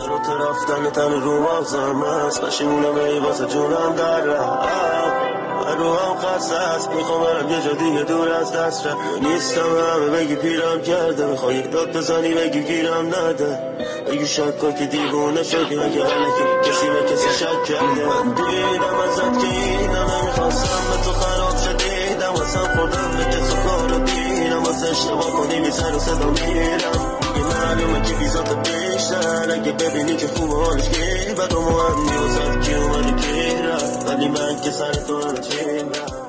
سر تو رفتن تن رو مغزم هست پشیمونم ای واسه جونم در رفت روحم خسته است میخوام برم یه جا دیگه دور از دست رفت نیستم همه بگی پیرم کرده میخوای داد بزنی بگی گیرم نده بگی شکا که دیوونه شدی مگه علکی کسی به کسی شک کرده من دیدم ازت که اینم نمیخواستم به تو خراب شدی دم ازم خوردم به کسو کارو دیدم از اشتباه کنی میزن و صدا میرم یه معلومه که بیزات بیشتر اگه ببینی که خوب حالش گیر بعد و مهمی وزد که اومدی که رفت ولی من که سر تو همه چیم رفت